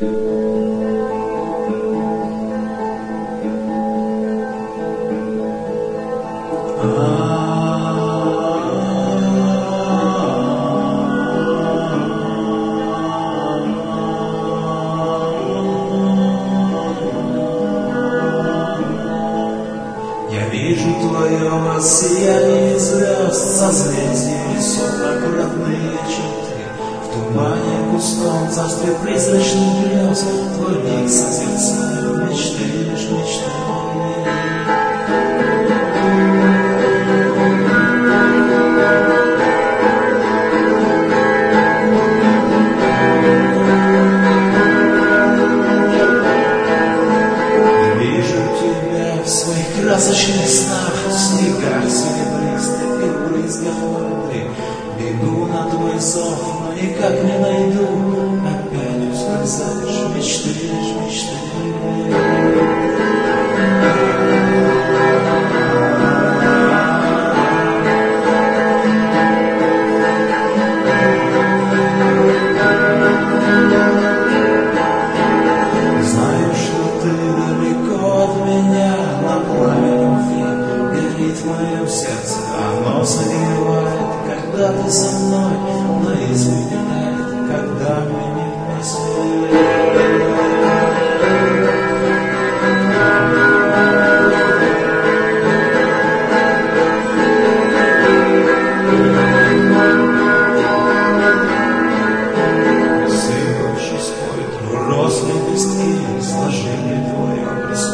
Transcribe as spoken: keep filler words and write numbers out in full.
Я вижу твое сияние звезд, созвездия лесов, аккуратные черты. В тумане густом царстве призрачных грез твой миг созерцаю, мечты лишь мечты. В красочных снах, в снегах серебристых и брызгах воды бегу на твой зов, но никак не найду. Опять ускользаешь, мечты лишь мечты. Знаю, что ты далеко от меня, на пламя любви горит в моем сердце. Оно согревает, когда ты со мной, но избегает, когда мы не вместе. Сыпавшись, пой, росли листки, сложили твой образ.